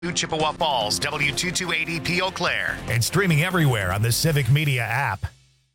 Chippewa Falls, W228EP Eau Claire, and streaming everywhere on the Civic Media app.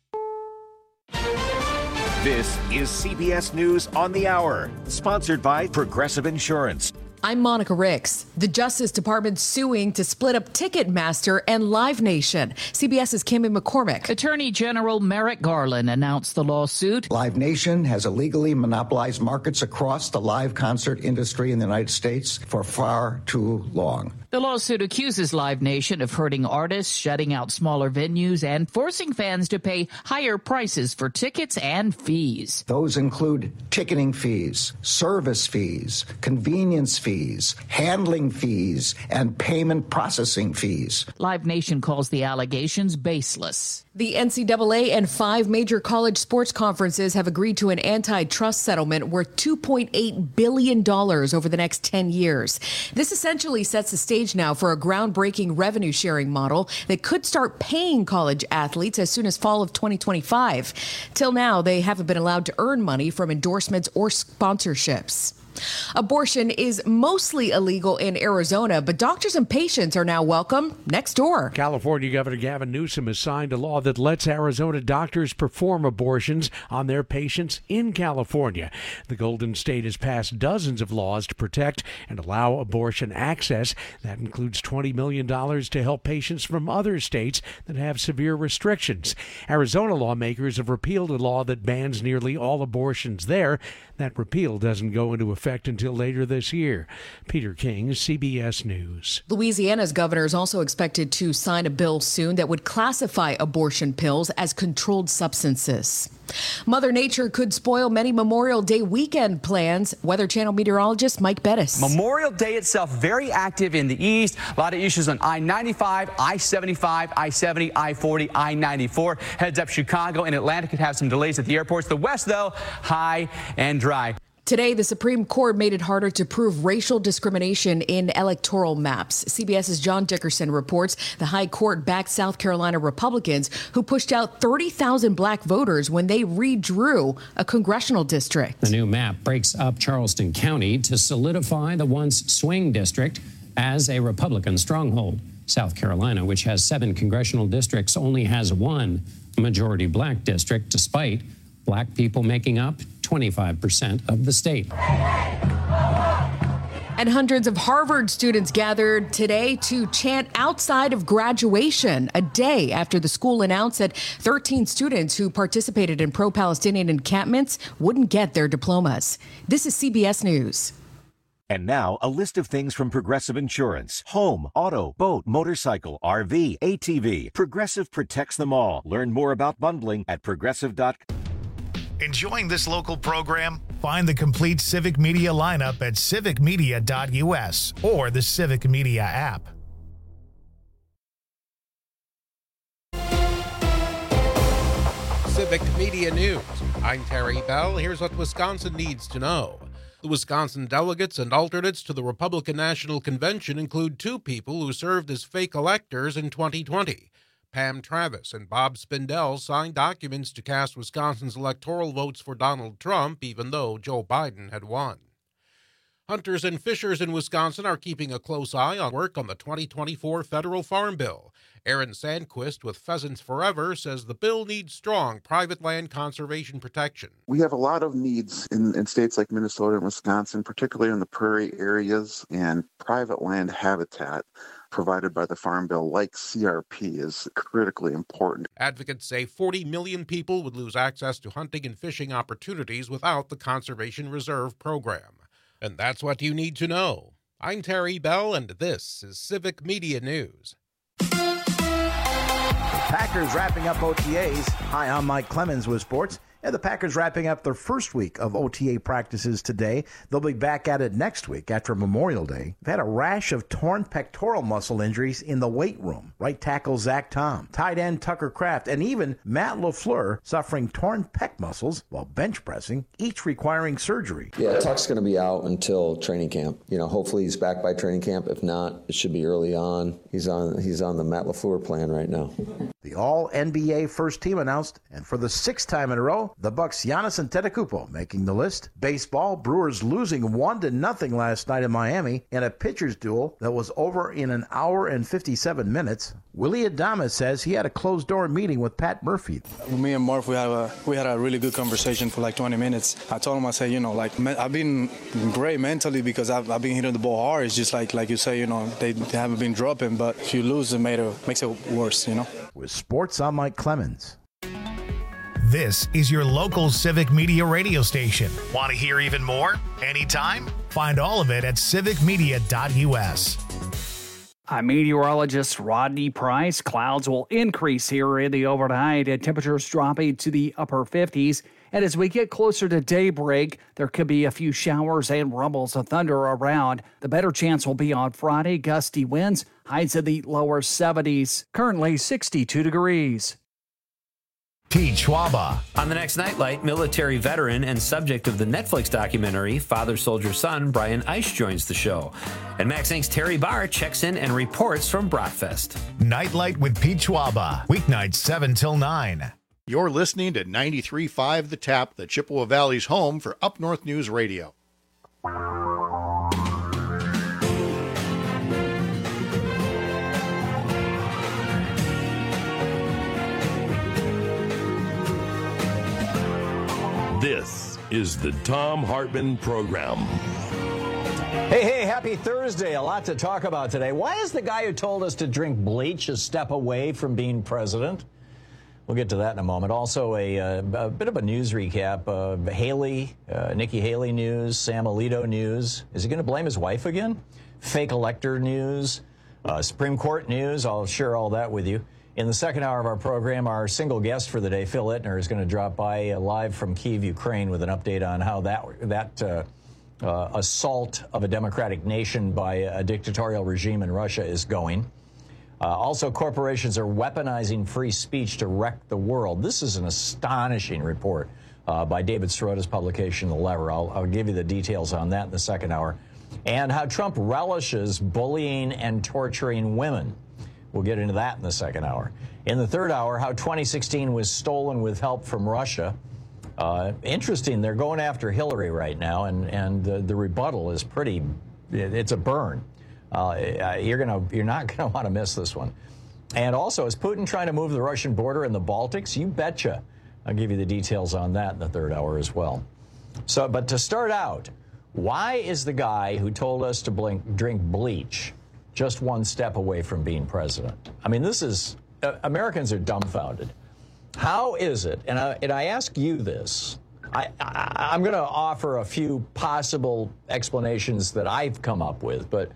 This is CBS News on the Hour, sponsored by Progressive Insurance. I'm Monica Ricks. The Justice Department suing to split up Ticketmaster and Live Nation. CBS's Kimmy McCormick. Attorney General Merrick Garland announced the lawsuit. Live Nation has illegally monopolized markets across the live concert industry in the United States for far too long. The lawsuit accuses Live Nation of hurting artists, shutting out smaller venues, and forcing fans to pay higher prices for tickets and fees. Those include ticketing fees, service fees, convenience fees, handling fees, and payment processing fees. Live Nation calls the allegations baseless. The NCAA and 5 major college sports conferences have agreed to an antitrust settlement worth $2.8 billion over the next 10 years. This essentially sets the stage now for a groundbreaking revenue sharing model that could start paying college athletes as soon as fall of 2025. Till now, they haven't been allowed to earn money from endorsements or sponsorships. Abortion is mostly illegal in Arizona, but doctors and patients are now welcome next door. California Governor Gavin Newsom has signed a law that lets Arizona doctors perform abortions on their patients in California. The Golden State has passed dozens of laws to protect and allow abortion access. That includes $20 million to help patients from other states that have severe restrictions. Arizona lawmakers have repealed a law that bans nearly all abortions there. That repeal doesn't go into effect until later this year. Peter King, CBS News. Louisiana's governor is also expected to sign a bill soon that would classify abortion pills as controlled substances. Mother Nature could spoil many Memorial Day weekend plans. Weather Channel meteorologist Mike Bettis. Memorial Day itself very active in the east. A lot of issues on I-95, I-75, I-70, I-40, I-94. Heads up Chicago and Atlanta could have some delays at the airports. The west, though, high and dry. Today, the Supreme Court made it harder to prove racial discrimination in electoral maps. CBS's John Dickerson reports the High Court backed South Carolina Republicans who pushed out 30,000 black voters when they redrew a congressional district. The new map breaks up Charleston County to solidify the once swing district as a Republican stronghold. South Carolina, which has 7 congressional districts, only has 1 majority black district, despite black people making up 25% of the state. And hundreds of Harvard students gathered today to chant outside of graduation, a day after the school announced that 13 students who participated in pro-Palestinian encampments wouldn't get their diplomas. This is CBS News. And now, a list of things from Progressive Insurance. Home, auto, boat, motorcycle, RV, ATV. Progressive protects them all. Learn more about bundling at progressive.com. Enjoying this local program? Find the complete Civic Media lineup at civicmedia.us or the Civic Media app. Civic Media News. I'm Terry Bell. Here's what Wisconsin needs to know. The Wisconsin delegates and alternates to the Republican National Convention include 2 people who served as fake electors in 2020. Pam Travis and Bob Spindell signed documents to cast Wisconsin's electoral votes for Donald Trump, even though Joe Biden had won. Hunters and fishers in Wisconsin are keeping a close eye on work on the 2024 federal farm bill. Aaron Sandquist with Pheasants Forever says the bill needs strong private land conservation protection. We have a lot of needs in states like Minnesota and Wisconsin, particularly in the prairie areas, and private land habitat provided by the Farm Bill, like CRP, is critically important. Advocates say 40 million people would lose access to hunting and fishing opportunities without the Conservation Reserve Program. And that's what you need to know. I'm Terry Bell, and this is Civic Media News. Packers wrapping up OTAs. Hi, I'm Mike Clemens with sports. And the Packers wrapping up their first week of OTA practices today. They'll be back at it next week after Memorial Day. They've had a rash of torn pectoral muscle injuries in the weight room. Right tackle Zach Tom, tight end Tucker Kraft, and even Matt LaFleur suffering torn pec muscles while bench pressing, each requiring surgery. Yeah, Tuck's going to be out until training camp. Hopefully he's back by training camp. If not, it should be early on. He's on the Matt LaFleur plan right now. The All-NBA first team announced, and for the 6th time in a row, Basketball, the Bucks' Giannis Antetokounmpo making the list. Baseball, Brewers losing 1-0 last night in Miami in a pitcher's duel that was over in an hour and 57 minutes. Willie Adames says he had a closed-door meeting with Pat Murphy. Me and Murph, we had a really good conversation for like 20 minutes. I told him, I said, I've been great mentally because I've been hitting the ball hard. It's just like you say, they haven't been dropping, but if you lose, it makes it worse, With sports, I'm Mike Clemens. This is your local Civic Media radio station. Want to hear even more? Anytime? Find all of it at civicmedia.us. I'm meteorologist Rodney Price. Clouds will increase here in the overnight and temperatures dropping to the upper 50s. And as we get closer to daybreak, there could be a few showers and rumbles of thunder around. The better chance will be on Friday. Gusty winds, highs in the lower 70s. Currently 62 degrees. Pete Schwaba. On the next Nightlight, military veteran and subject of the Netflix documentary Father Soldier Son, Brian Eisch joins the show. And Max Inc.'s Terry Barr checks in and reports from Bratfest. Nightlight with Pete Schwaba. Weeknights 7 till 9. You're listening to 93.5 The Tap, the Chippewa Valley's home for Up North News Radio. This is the Thom Hartmann Program. Hey, happy Thursday. A lot to talk about today. Why is the guy who told us to drink bleach a step away from being president? We'll get to that in a moment. Also, a bit of a news recap. Nikki Haley news, Sam Alito news. Is he going to blame his wife again? Fake elector news, Supreme Court news. I'll share all that with you. In the second hour of our program, our single guest for the day, Phil Ittner, is going to drop by live from Kyiv, Ukraine, with an update on how that assault of a democratic nation by a dictatorial regime in Russia is going. Also, corporations are weaponizing free speech to wreck the world. This is an astonishing report by David Sirota's publication, The Lever. I'll give you the details on that in the second hour. And how Trump relishes bullying and torturing women. We'll get into that in the second hour. In the third hour, how 2016 was stolen with help from Russia. Interesting, they're going after Hillary right now, and the rebuttal is it's a burn. You're not gonna want to miss this one. And also, is Putin trying to move the Russian border in the Baltics? You betcha. I'll give you the details on that in the third hour as well. But to start out, why is the guy who told us to drink bleach just one step away from being president? I mean, Americans are dumbfounded. How is it, and I ask you this, I'm going to offer a few possible explanations that I've come up with, but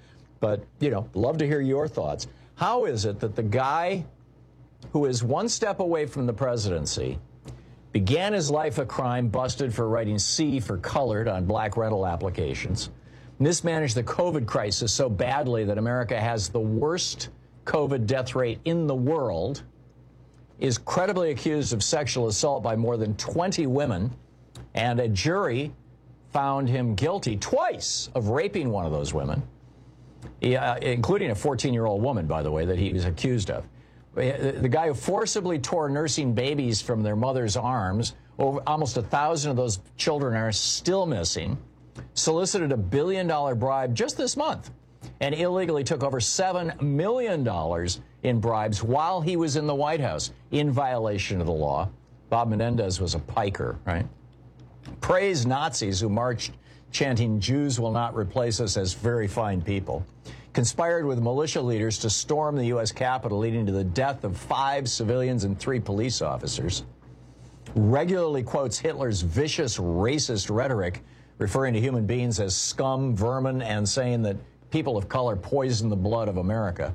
love to hear your thoughts. How is it that the guy who is one step away from the presidency began his life a crime, busted for writing C for colored on black rental applications, mismanaged the COVID crisis so badly that America has the worst COVID death rate in the world, is credibly accused of sexual assault by more than 20 women, and a jury found him guilty twice of raping one of those women, including a 14-year-old woman, by the way, that he was accused of. The guy who forcibly tore nursing babies from their mother's arms, almost 1,000 of those children are still missing, solicited $1 billion bribe just this month, and illegally took over $7 million in bribes while he was in the White House in violation of the law. Bob Menendez was a piker, right? Praised Nazis who marched chanting, "Jews will not replace us," as very fine people. Conspired with militia leaders to storm the U.S. Capitol, leading to the death of 5 civilians and 3 police officers. Regularly quotes Hitler's vicious racist rhetoric, referring to human beings as scum, vermin, and saying that people of color poison the blood of America.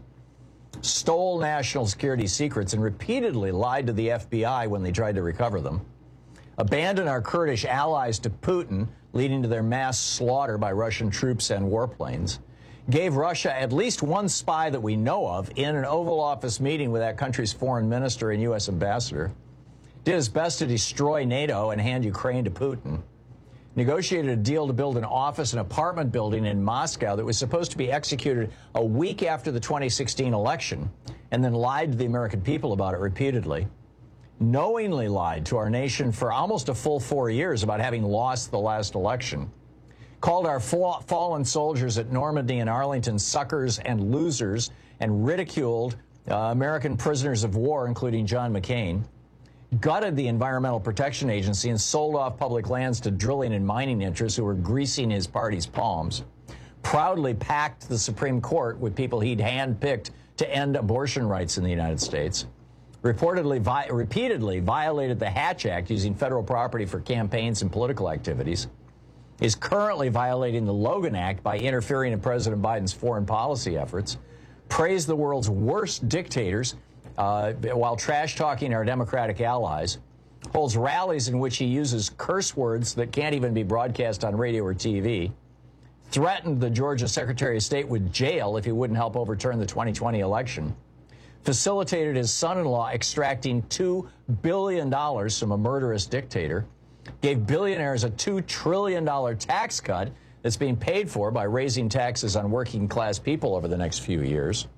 Stole national security secrets and repeatedly lied to the FBI when they tried to recover them. Abandoned our Kurdish allies to Putin, leading to their mass slaughter by Russian troops and warplanes. Gave Russia at least one spy that we know of in an Oval Office meeting with that country's foreign minister and U.S. ambassador. Did his best to destroy NATO and hand Ukraine to Putin. Negotiated a deal to build an office and apartment building in Moscow that was supposed to be executed a week after the 2016 election, and then lied to the American people about it repeatedly. knowingly lied to our nation for almost a full 4 years about having lost the last election, called our fallen soldiers at Normandy and Arlington suckers and losers, and ridiculed American prisoners of war, including John McCain, gutted the Environmental Protection Agency and sold off public lands to drilling and mining interests who were greasing his party's palms, proudly packed the Supreme Court with people he'd handpicked to end abortion rights in the United States, repeatedly violated the Hatch Act using federal property for campaigns and political activities, is currently violating the Logan Act by interfering in President Biden's foreign policy efforts, praised the world's worst dictators while trash-talking our Democratic allies, holds rallies in which he uses curse words that can't even be broadcast on radio or TV, threatened the Georgia Secretary of State with jail if he wouldn't help overturn the 2020 election, facilitated his son-in-law extracting $2 billion from a murderous dictator, gave billionaires a $2 trillion tax cut that's being paid for by raising taxes on working-class people over the next few years,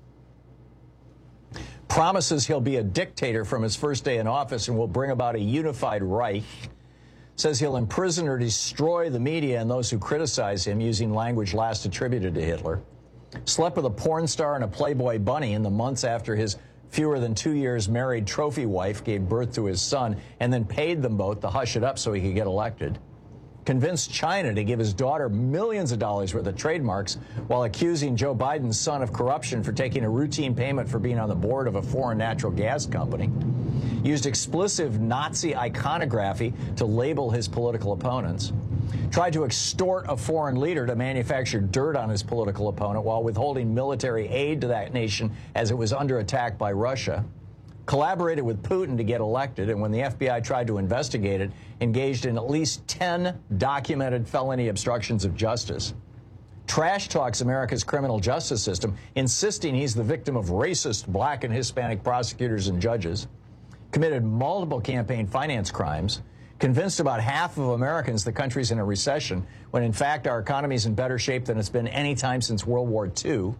promises he'll be a dictator from his first day in office and will bring about a unified Reich, says he'll imprison or destroy the media and those who criticize him using language last attributed to Hitler, slept with a porn star and a Playboy bunny in the months after his fewer than 2 years married trophy wife gave birth to his son, and then paid them both to hush it up so he could get elected, convinced China to give his daughter millions of dollars worth of trademarks while accusing Joe Biden's son of corruption for taking a routine payment for being on the board of a foreign natural gas company, used explicit Nazi iconography to label his political opponents, tried to extort a foreign leader to manufacture dirt on his political opponent while withholding military aid to that nation as it was under attack by Russia, collaborated with Putin to get elected, and when the FBI tried to investigate it, engaged in at least 10 documented felony obstructions of justice, trash talks America's criminal justice system, insisting he's the victim of racist black and Hispanic prosecutors and judges, committed multiple campaign finance crimes, convinced about half of Americans the country's in a recession, when in fact our economy is in better shape than it's been any time since World War II,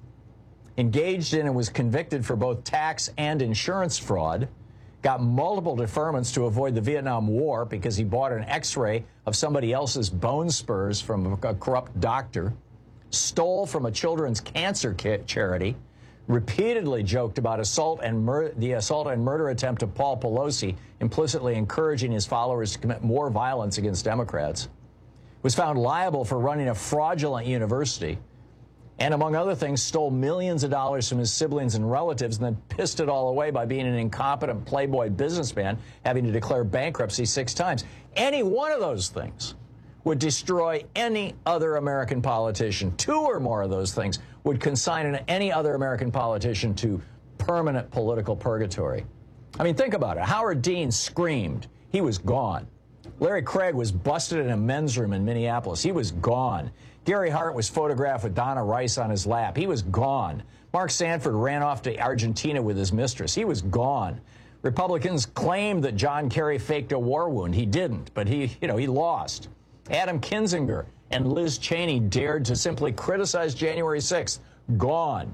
engaged in and was convicted for both tax and insurance fraud, got multiple deferments to avoid the Vietnam War because he bought an X-ray of somebody else's bone spurs from a corrupt doctor, stole from a children's cancer charity, repeatedly joked about the assault and murder attempt of Paul Pelosi, implicitly encouraging his followers to commit more violence against Democrats, was found liable for running a fraudulent university, and among other things, stole millions of dollars from his siblings and relatives and then pissed it all away by being an incompetent Playboy businessman, having to declare bankruptcy 6 times. Any one of those things would destroy any other American politician. 2 or more of those things would consign any other American politician to permanent political purgatory. I mean, think about it. Howard Dean screamed. He was gone. Larry Craig was busted in a men's room in Minneapolis. He was gone. Gary Hart was photographed with Donna Rice on his lap. He was gone. Mark Sanford ran off to Argentina with his mistress. He was gone. Republicans claimed that John Kerry faked a war wound. He didn't, but he lost. Adam Kinzinger and Liz Cheney dared to simply criticize January 6th. Gone.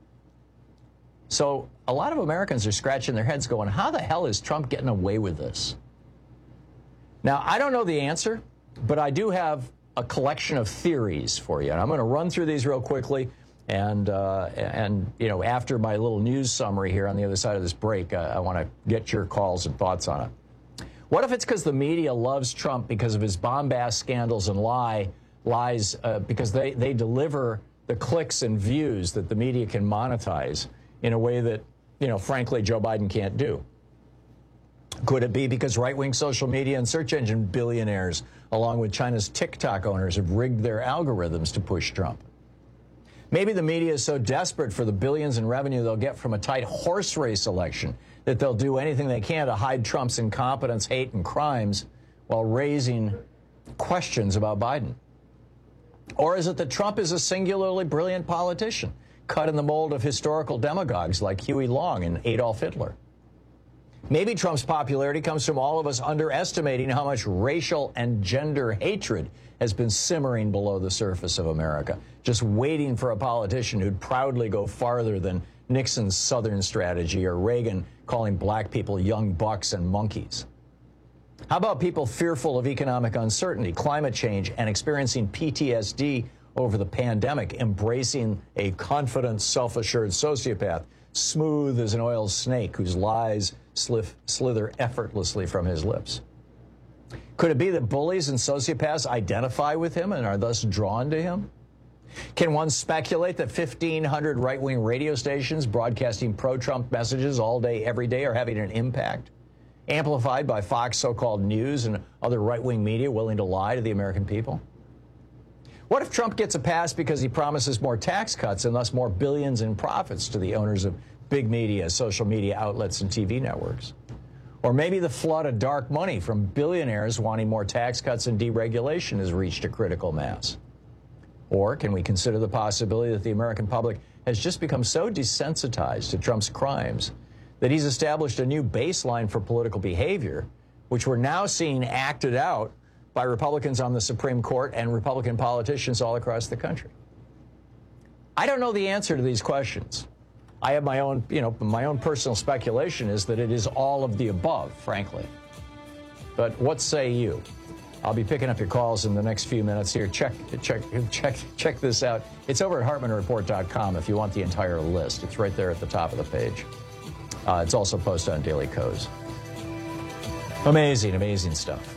So a lot of Americans are scratching their heads going, how the hell is Trump getting away with this? Now, I don't know the answer, but I do have a collection of theories for you. And I'm going to run through these real quickly. And after my little news summary here on the other side of this break, I want to get your calls and thoughts on it. What if it's because the media loves Trump because of his bombast scandals and lies, because they deliver the clicks and views that the media can monetize in a way that, frankly, Joe Biden can't do? Could it be because right-wing social media and search engine billionaires, along with China's TikTok owners, have rigged their algorithms to push Trump? Maybe the media is so desperate for the billions in revenue they'll get from a tight horse race election that they'll do anything they can to hide Trump's incompetence, hate, and crimes while raising questions about Biden. Or is it that Trump is a singularly brilliant politician, cut in the mold of historical demagogues like Huey Long and Adolf Hitler? Maybe Trump's popularity comes from all of us underestimating how much racial and gender hatred has been simmering below the surface of America, just waiting for a politician who'd proudly go farther than Nixon's Southern strategy or Reagan calling black people young bucks and monkeys. How about people fearful of economic uncertainty, climate change, and experiencing PTSD over the pandemic, embracing a confident, self-assured sociopath, smooth as an oiled snake whose lies slither effortlessly from his lips? Could it be that bullies and sociopaths identify with him and are thus drawn to him? Can one speculate that 1,500 right-wing radio stations broadcasting pro-Trump messages all day, every day are having an impact, amplified by Fox so-called news and other right-wing media willing to lie to the American people? What if Trump gets a pass because he promises more tax cuts and thus more billions in profits to the owners of big media, social media outlets, and TV networks? Or maybe the flood of dark money from billionaires wanting more tax cuts and deregulation has reached a critical mass. Or can we consider the possibility that the American public has just become so desensitized to Trump's crimes that he's established a new baseline for political behavior, which we're now seeing acted out by Republicans on the Supreme Court and Republican politicians all across the country? I don't know the answer to these questions. I have my own, my own personal speculation is that it is all of the above, frankly. But what say you? I'll be picking up your calls in the next few minutes here. Check this out. It's over at HartmanReport.com if you want the entire list. It's right there at the top of the page. It's also posted on Daily Kos. Amazing stuff.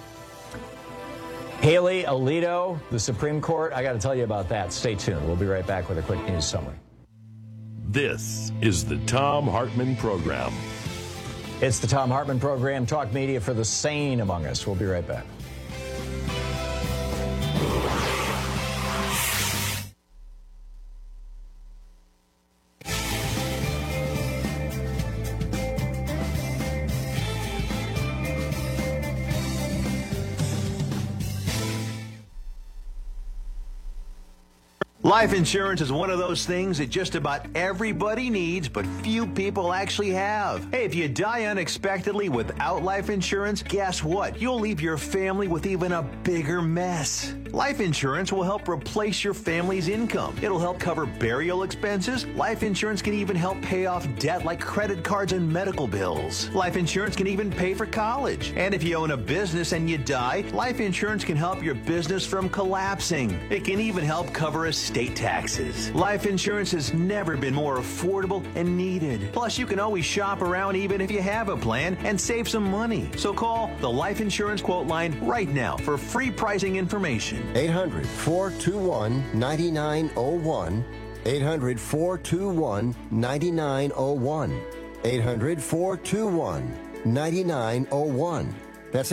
Haley Alito, the Supreme Court. I got to tell you about that. Stay tuned. We'll be right back with a quick news summary. This is the Thom Hartmann Program. It's the Thom Hartmann Program, talk media for the sane among us. We'll be right back. Life insurance is one of those things that just about everybody needs, but few people actually have. Hey, if you die unexpectedly without life insurance, guess what? You'll leave your family with even a bigger mess. Life insurance will help replace your family's income. It'll help cover burial expenses. Life insurance can even help pay off debt like credit cards and medical bills. Life insurance can even pay for college. And if you own a business and you die, life insurance can help your business from collapsing. It can even help cover estate taxes. Life insurance has never been more affordable and needed. Plus, you can always shop around even if you have a plan and save some money. So call the Life Insurance Quote Line right now for free pricing information. 800-421-9901. 800-421-9901. 800-421-9901. That's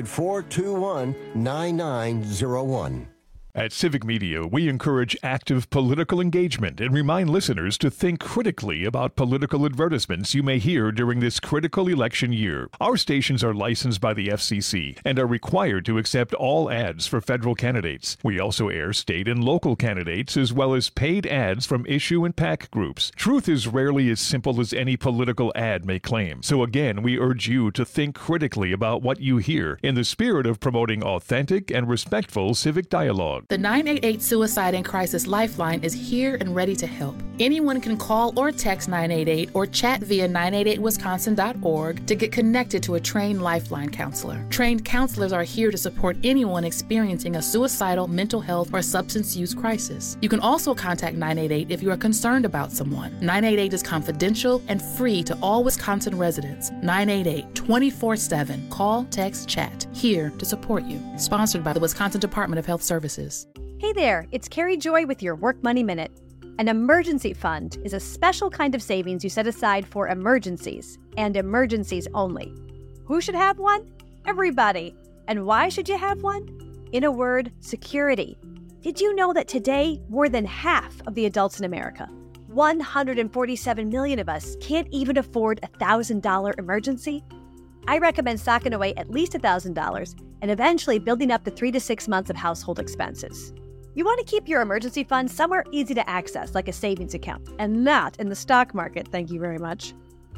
800-421-9901. At Civic Media, we encourage active political engagement and remind listeners to think critically about political advertisements you may hear during this critical election year. Our stations are licensed by the FCC and are required to accept all ads for federal candidates. We also air state and local candidates as well as paid ads from issue and PAC groups. Truth is rarely as simple as any political ad may claim. So again, we urge you to think critically about what you hear in the spirit of promoting authentic and respectful civic dialogue. The 988 Suicide and Crisis Lifeline is here and ready to help. Anyone can call or text 988 or chat via 988wisconsin.org to get connected to a trained Lifeline counselor. Trained counselors are here to support anyone experiencing a suicidal, mental health, or substance use crisis. You can also contact 988 if you are concerned about someone. 988 is confidential and free to all Wisconsin residents. 988 24/7. Call, text, chat. Here to support you. Sponsored by the Wisconsin Department of Health Services. Hey there, it's Carrie Joy with your Work Money Minute. An emergency fund is a special kind of savings you set aside for emergencies, and emergencies only. Who should have one? Everybody. And why should you have one? In a word, security. Did you know that today, more than half of the adults in America, 147 million of us, can't even afford a $1,000 emergency? I recommend socking away at least $1,000 and eventually building up to 3 to 6 months of household expenses. You want to keep your emergency fund somewhere easy to access, like a savings account, and not in the stock market, thank you very much.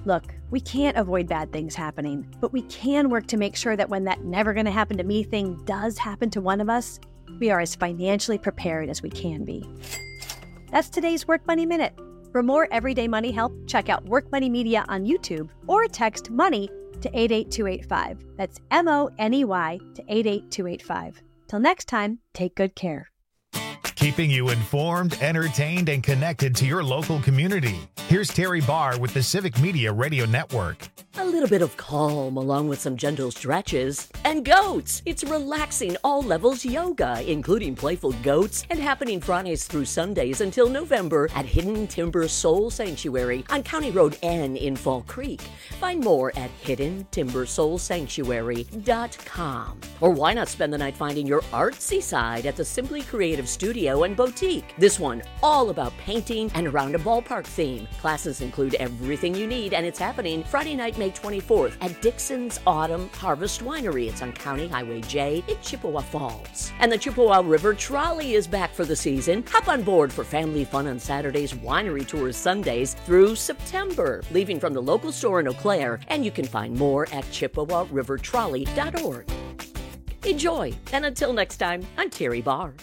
Look, we can't avoid bad things happening, but we can work to make sure that when that never gonna happen to me thing does happen to one of us, we are as financially prepared as we can be. That's today's Work Money Minute. For more everyday money help, check out Work Money Media on YouTube or text MONEY to 88285. That's MONEY to 88285. Till next time, take good care. Keeping you informed, entertained, and connected to your local community. Here's Terry Barr with the Civic Media Radio Network. A little bit of calm along with some gentle stretches. And goats! It's relaxing all levels yoga, including playful goats, and happening Fridays through Sundays until November at Hidden Timber Soul Sanctuary on County Road N in Fall Creek. Find more at hiddentimbersoulsanctuary.com. Or why not spend the night finding your artsy side at the Simply Creative Studio and Boutique? This one all about painting and around a ballpark theme. Classes include everything you need, and it's happening Friday night, May 24th at Dixon's Autumn Harvest Winery. It's on County Highway J in Chippewa Falls. And the Chippewa River Trolley is back for the season. Hop on board for family fun on Saturdays, winery tours Sundays through September, leaving from the local store in Eau Claire, and you can find more at ChippewaRiverTrolley.org. Enjoy, and until next time, I'm Terry Barr.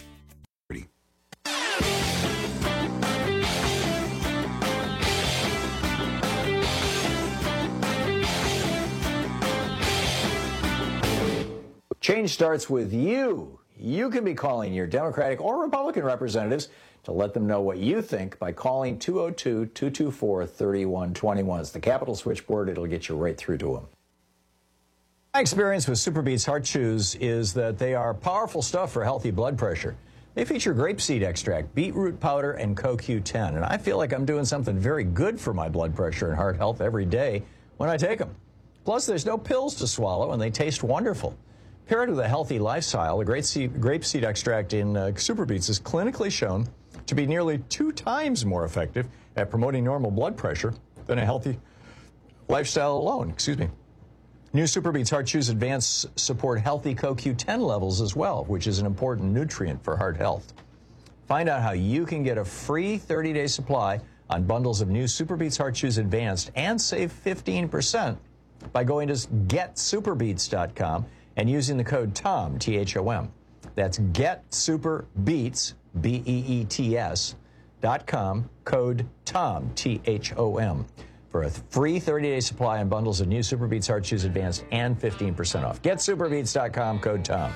Change starts with you. You can be calling your Democratic or Republican representatives to let them know what you think by calling 202-224-3121. It's the Capital Switchboard. It'll get you right through to them. My experience with SuperBeets Heart Chews is that they are powerful stuff for healthy blood pressure. They feature grapeseed extract, beetroot powder, and CoQ10. And I feel like I'm doing something very good for my blood pressure and heart health every day when I take them. Plus, there's no pills to swallow, and they taste wonderful. Paired with a healthy lifestyle, the grapeseed extract in SuperBeets is clinically shown to be nearly 2 times more effective at promoting normal blood pressure than a healthy lifestyle alone. New SuperBeets Heart Chews Advanced support healthy CoQ10 levels as well, which is an important nutrient for heart health. Find out how you can get a free 30-day supply on bundles of new SuperBeets Heart Chews Advanced and save 15% by going to getsuperbeets.com and using the code TOM, T-H-O-M. That's getsuperbeets, B-E-E-T-S.com, code TOM, T-H-O-M, for a free 30-day supply on bundles of new SuperBeets Heart Chews Advanced and 15% off. GetSuperBeets.com, code TOM.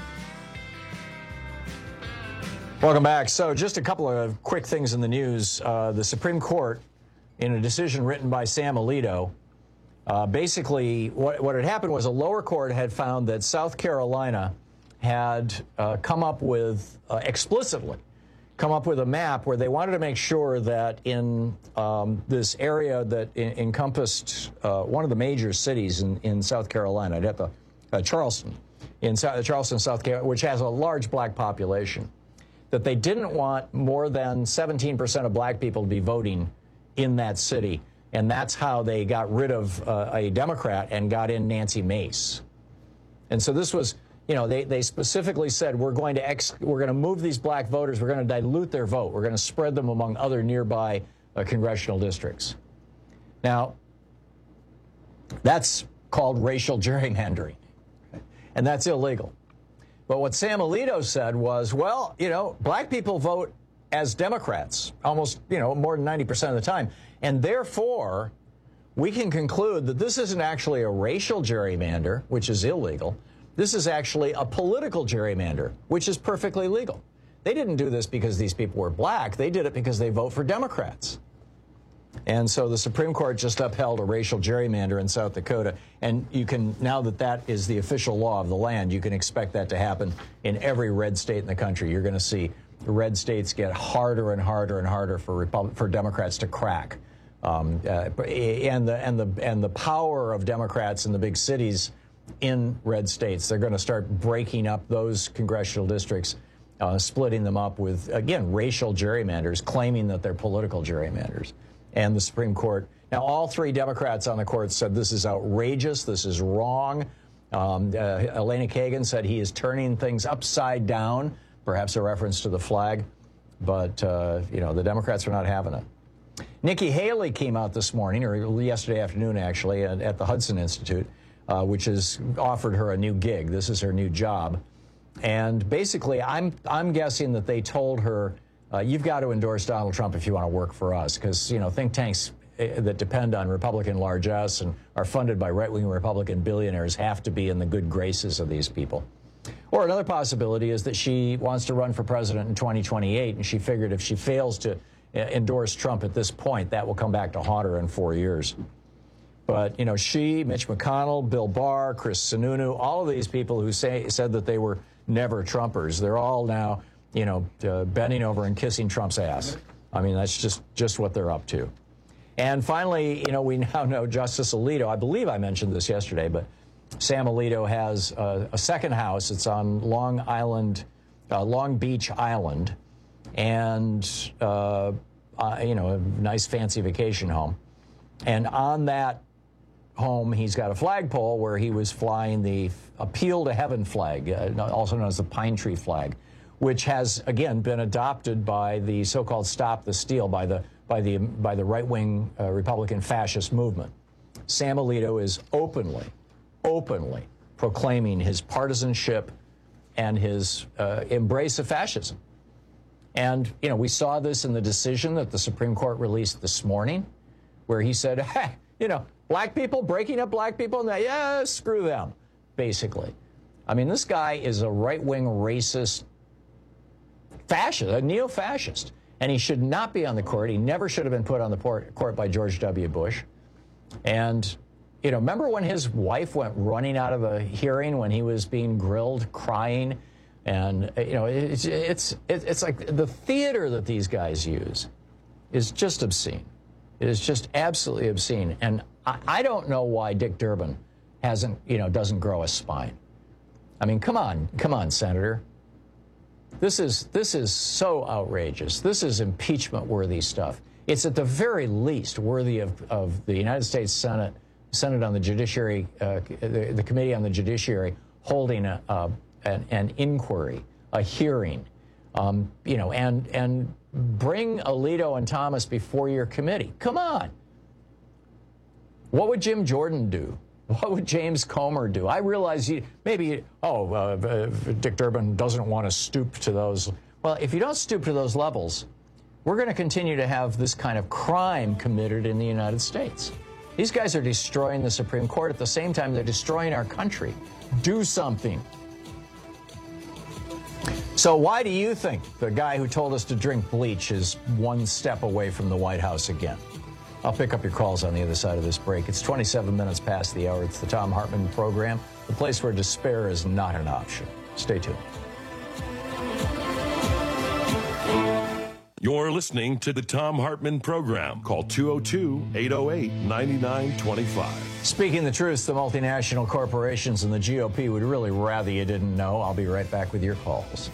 Welcome back. So just a couple of quick things in the news. The Supreme Court, in a decision written by Sam Alito, basically, what had happened was a lower court had found that South Carolina had come up with, explicitly, come up with a map where they wanted to make sure that in this area that encompassed one of the major cities in South Carolina, at the Charleston, Charleston, South Carolina, which has a large black population, that they didn't want more than 17% of black people to be voting in that city. And that's how they got rid of a Democrat and got in Nancy Mace. And so this was, you know, they specifically said, we're going to move these black voters, we're going to dilute their vote, we're going to spread them among other nearby congressional districts. Now, that's called racial gerrymandering, and that's illegal. But what Sam Alito said was, well, you know, black people vote as Democrats almost, you know, more than 90% of the time. And therefore, we can conclude that this isn't actually a racial gerrymander, which is illegal. This is actually a political gerrymander, which is perfectly legal. They didn't do this because these people were black. They did it because they vote for Democrats. And so the Supreme Court just upheld a racial gerrymander in South Dakota. And you can, now that that is the official law of the land, you can expect that to happen in every red state in the country. You're going to see the red states get harder and harder and harder for Democrats to crack. And the power of Democrats in the big cities in red states, they're going to start breaking up those congressional districts, splitting them up with, again, racial gerrymanders, claiming that they're political gerrymanders. And the Supreme Court, now all 3 Democrats on the court said this is outrageous, this is wrong. Elena Kagan said he is turning things upside down, perhaps a reference to the flag. But, you know, the Democrats are not having it. Nikki Haley came out this morning, or yesterday afternoon actually, at the Hudson Institute, which has offered her a new gig. This is her new job. And basically, I'm guessing that they told her, you've got to endorse Donald Trump if you want to work for us, because, you know, think tanks that depend on Republican largesse and are funded by right-wing Republican billionaires have to be in the good graces of these people. Or another possibility is that she wants to run for president in 2028, and she figured if she fails to endorse Trump at this point, that will come back to haunt her in 4 years. But, you know, she, Mitch McConnell, Bill Barr, Chris Sununu, all of these people who said that they were never Trumpers, they're all now, you know, bending over and kissing Trump's ass. I mean, that's just what they're up to. And finally, you know, we now know Justice Alito. I believe I mentioned this yesterday, but Sam Alito has a second house. It's on Long Beach Island, and you know, a nice fancy vacation home. And on that home, he's got a flagpole where he was flying the Appeal to Heaven flag, also known as the Pine Tree flag, which has again been adopted by the so-called Stop the Steal by the right-wing Republican fascist movement. Sam Alito is openly proclaiming his partisanship and his embrace of fascism. And, you know, we saw this in the decision that the Supreme Court released this morning, where he said, hey, you know, black people, breaking up black people, yeah, screw them, basically. I mean, this guy is a right-wing racist fascist, a neo-fascist, and he should not be on the court. He never should have been put on the court by George W. Bush. And, you know, remember when his wife went running out of a hearing when he was being grilled, crying? And, you know, it's like the theater that these guys use is just obscene. It is just absolutely obscene. And I don't know why Dick Durbin doesn't grow a spine. I mean, come on, Senator. This is so outrageous. This is impeachment-worthy stuff. It's at the very least worthy of the United States Senate on the Judiciary, the Committee on the Judiciary holding an inquiry, a hearing, you know, and bring Alito and Thomas before your committee. Come on. What would Jim Jordan do? What would James Comer do? I realize Dick Durbin doesn't want to stoop to those. Well, if you don't stoop to those levels, we're going to continue to have this kind of crime committed in the United States. These guys are destroying the Supreme Court. At the same time, they're destroying our country. Do something. So why do you think the guy who told us to drink bleach is one step away from the White House again? I'll pick up your calls on the other side of this break. It's 27 minutes past the hour. It's the Thom Hartmann Program, the place where despair is not an option. Stay tuned. You're listening to the Thom Hartmann Program. Call 202-808-9925. Speaking the truth, the multinational corporations and the GOP would really rather you didn't know. I'll be right back with your calls.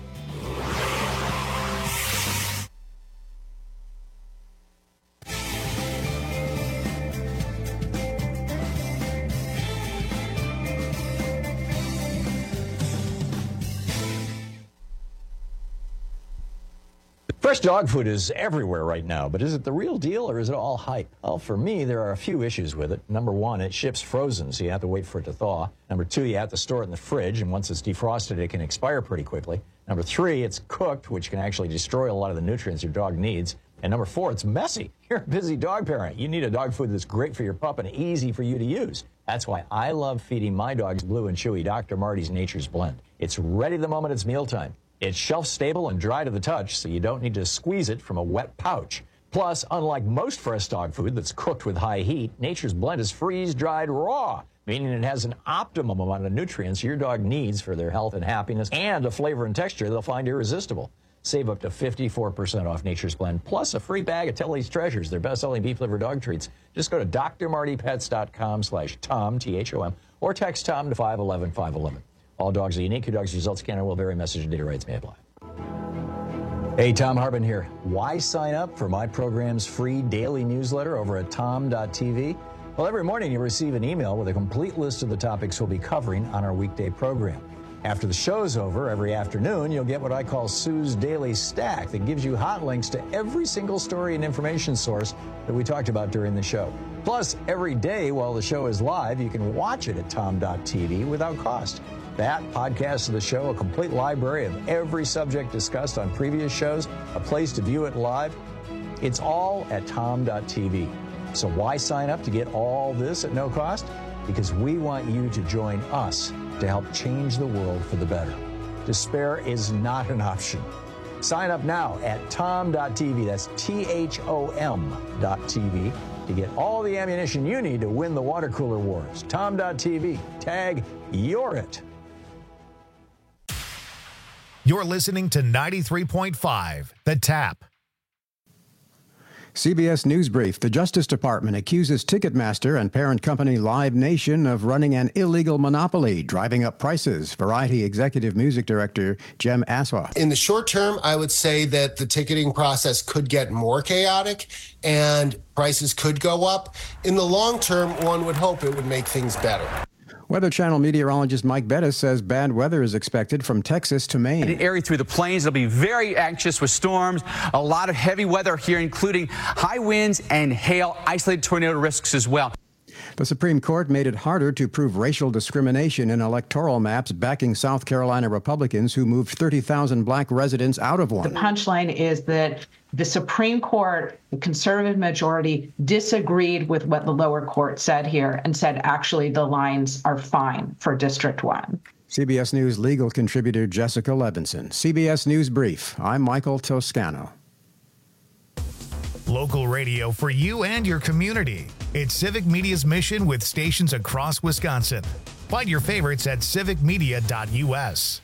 Fresh dog food is everywhere right now, but is it the real deal or is it all hype? Well, for me, there are a few issues with it. Number one, it ships frozen, so you have to wait for it to thaw. Number two, you have to store it in the fridge, and once it's defrosted, it can expire pretty quickly. Number three, it's cooked, which can actually destroy a lot of the nutrients your dog needs. And number four, it's messy. You're a busy dog parent. You need a dog food that's great for your pup and easy for you to use. That's why I love feeding my dogs Blue and Chewy Dr. Marty's Nature's Blend. It's ready the moment it's mealtime. It's shelf-stable and dry to the touch, so you don't need to squeeze it from a wet pouch. Plus, unlike most fresh dog food that's cooked with high heat, Nature's Blend is freeze-dried raw, meaning it has an optimum amount of nutrients your dog needs for their health and happiness, and a flavor and texture they'll find irresistible. Save up to 54% off Nature's Blend, plus a free bag of Tilly's Treasures, their best-selling beef-liver dog treats. Just go to drmartypets.com/Tom, T-H-O-M, or text Tom to 511-511. All dogs are unique. Your dog's results can and will vary. Message and data rates may apply. Hey, Thom Hartmann here. Why sign up for my program's free daily newsletter over at tom.tv? Well, every morning you'll receive an email with a complete list of the topics we'll be covering on our weekday program. After the show's over, every afternoon, you'll get what I call Sue's Daily Stack that gives you hot links to every single story and information source that we talked about during the show. Plus, every day while the show is live, you can watch it at tom.tv without cost. That, podcast of the show, a complete library of every subject discussed on previous shows, a place to view it live. It's all at tom.tv. So why sign up to get all this at no cost? Because we want you to join us to help change the world for the better. Despair is not an option. Sign up now at tom.tv. That's THOM.tv to get all the ammunition you need to win the water cooler wars. Tom.tv. Tag You're It. You're listening to 93.5 The Tap. CBS News Brief. The Justice Department accuses Ticketmaster and parent company Live Nation of running an illegal monopoly, driving up prices. Variety Executive Music Director Jem Aswa. In the short term, I would say that the ticketing process could get more chaotic and prices could go up. In the long term, one would hope it would make things better. Weather Channel meteorologist Mike Bettis says bad weather is expected from Texas to Maine. An area through the plains, they'll be very anxious with storms. A lot of heavy weather here, including high winds and hail, isolated tornado risks as well. The Supreme Court made it harder to prove racial discrimination in electoral maps backing South Carolina Republicans who moved 30,000 black residents out of one. The punchline is that the Supreme Court, the conservative majority, disagreed with what the lower court said here and said, actually, the lines are fine for District 1. CBS News legal contributor Jessica Levinson. CBS News Brief. I'm Michael Toscano. Local radio for you and your community. It's Civic Media's mission with stations across Wisconsin. Find your favorites at civicmedia.us.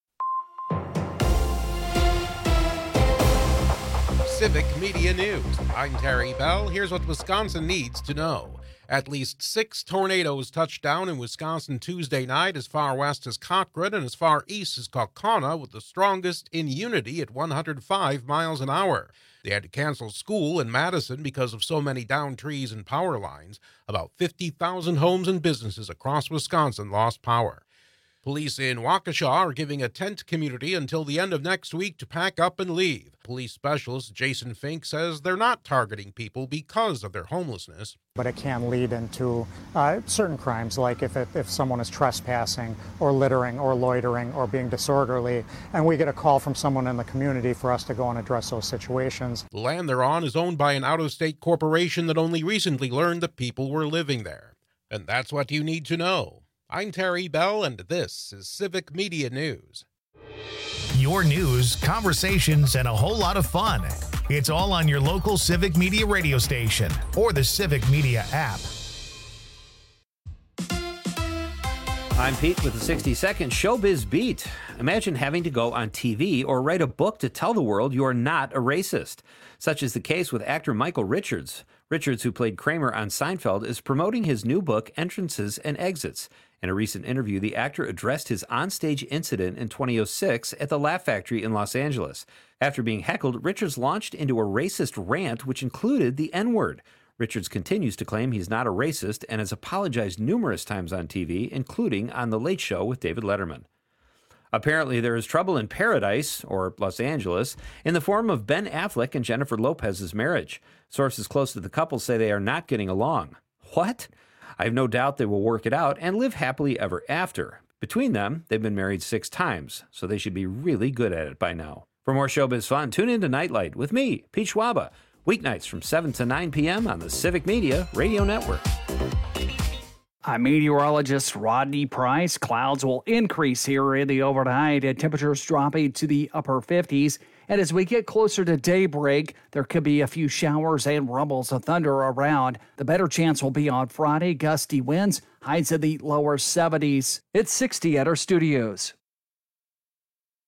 Civic Media News. I'm Terry Bell. Here's what Wisconsin needs to know. At least 6 tornadoes touched down in Wisconsin Tuesday night, as far west as Cochrane and as far east as Kaukauna, with the strongest in Unity at 105 miles an hour. They had to cancel school in Madison because of so many downed trees and power lines. About 50,000 homes and businesses across Wisconsin lost power. Police in Waukesha are giving a tent community until the end of next week to pack up and leave. Police specialist Jason Fink says they're not targeting people because of their homelessness. But it can lead into certain crimes, like if someone is trespassing or littering or loitering or being disorderly, and we get a call from someone in the community for us to go and address those situations. The land they're on is owned by an out-of-state corporation that only recently learned that people were living there. And that's what you need to know. I'm Terry Bell, and this is Civic Media News. Your news, conversations, and a whole lot of fun. It's all on your local Civic Media radio station or the Civic Media app. I'm Pete with the 60-second Showbiz Beat. Imagine having to go on TV or write a book to tell the world you're not a racist. Such is the case with actor Michael Richards. Richards, who played Kramer on Seinfeld, is promoting his new book, Entrances and Exits. In a recent interview, the actor addressed his onstage incident in 2006 at the Laugh Factory in Los Angeles. After being heckled, Richards launched into a racist rant, which included the N-word. Richards continues to claim he's not a racist and has apologized numerous times on TV, including on The Late Show with David Letterman. Apparently, there is trouble in paradise, or Los Angeles, in the form of Ben Affleck and Jennifer Lopez's marriage. Sources close to the couple say they are not getting along. What? I have no doubt they will work it out and live happily ever after. Between them, they've been married 6 times, so they should be really good at it by now. For more showbiz fun, tune in to Nightlight with me, Pete Schwaba, weeknights from 7 to 9 p.m. on the Civic Media Radio Network. I'm meteorologist Rodney Price. Clouds will increase here in the overnight and temperatures dropping to the upper 50s. And as we get closer to daybreak, there could be a few showers and rumbles of thunder around. The better chance will be on Friday. Gusty winds, highs in the lower 70s. It's 60 at our studios.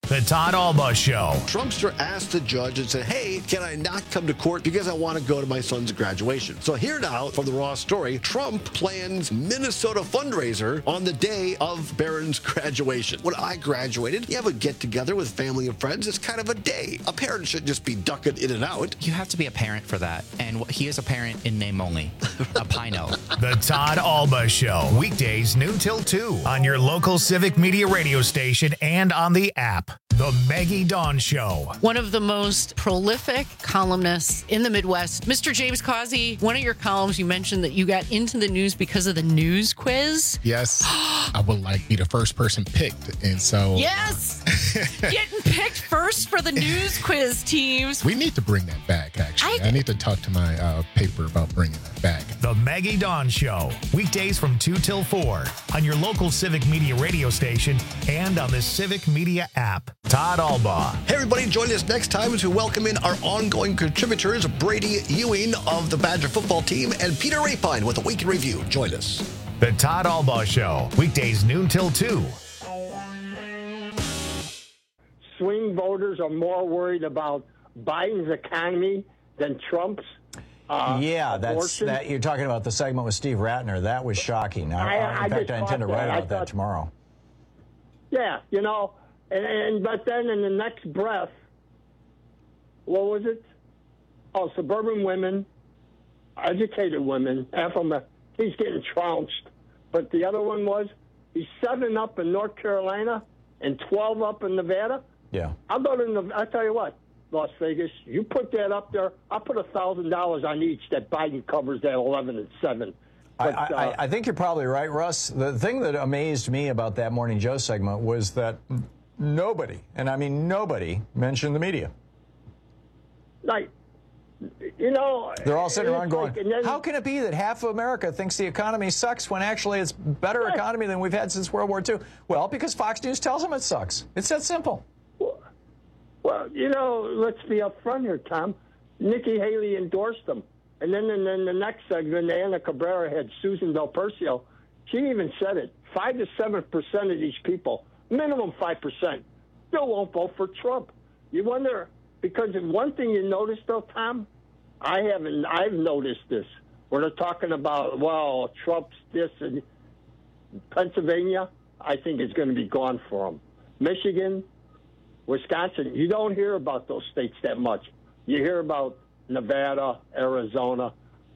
The Todd Alba Show. Trumpster asked the judge and said, hey, can I not come to court because I want to go to my son's graduation? So here now from the Raw story, Trump plans Minnesota fundraiser on the day of Barron's graduation. When I graduated, you have a get-together with family and friends. It's kind of a day. A parent shouldn't just be ducking in and out. You have to be a parent for that. And he is a parent in name only. A Pino. The Todd Alba Show. Weekdays noon till 2 on your local Civic Media radio station and on the app. The Maggie Dawn Show. One of the most prolific columnists in the Midwest. Mr. James Causey, one of your columns, you mentioned that you got into the news because of the news quiz. Yes. I would like be the first person picked. And so... Yes! Getting picked first for the news quiz teams. We need to bring that back, actually. I need to talk to my paper about bringing that back. The Maggie Dawn Show. Weekdays from 2 till 4 on your local Civic Media radio station and on the Civic Media app. Todd Alba. Hey, everybody, join us next time as we welcome in our ongoing contributors, Brady Ewing of the Badger football team and Peter Rapine with a week in review. Join us. The Todd Alba Show. Weekdays noon till 2. Swing voters are more worried about Biden's economy than Trump's. That's that. You're talking about the segment with Steve Ratner. That was shocking. In fact, I intend to write about that tomorrow. Yeah, you know, but then in the next breath, what was it? Oh, suburban women, educated women, he's getting trounced. But the other one was he's 7 up in North Carolina and 12 up in Nevada. Yeah. I'll tell you what, Las Vegas, you put that up there, I'll put $1,000 on each that Biden covers that 11 and 7. But, I think you're probably right, Russ. The thing that amazed me about that Morning Joe segment was that nobody, and I mean nobody, mentioned the media. Like, you know, they're all sitting around going, how can it be that half of America thinks the economy sucks when actually it's better economy than we've had since World War II? Well, because Fox News tells them it sucks. It's that simple. Well, you know, let's be upfront here, Tom. Nikki Haley endorsed them. And then in the next segment, Ana Cabrera had Susan Del Percio. She even said it. 5 to 7% of these people, minimum 5%, still won't vote for Trump. You wonder, because one thing you notice, though, Tom, I've noticed this, where they're talking about, well, Trump's this, and Pennsylvania, I think is going to be gone for him. Michigan, Wisconsin, you don't hear about those states that much. You hear about Nevada, Arizona,